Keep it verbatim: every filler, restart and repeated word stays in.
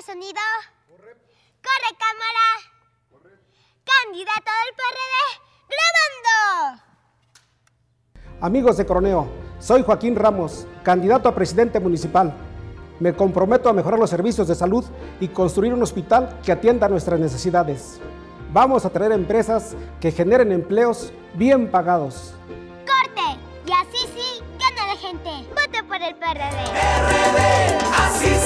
sonido. Corre. Corre, cámara. Corre. Candidato del P R D, grabando. Amigos de Coroneo, soy Joaquín Ramos, candidato a presidente municipal. Me comprometo a mejorar los servicios de salud y construir un hospital que atienda nuestras necesidades. Vamos a traer empresas que generen empleos bien pagados. ¡Corte! Y así sí, gana la gente. Vote por el P R D. P R D, así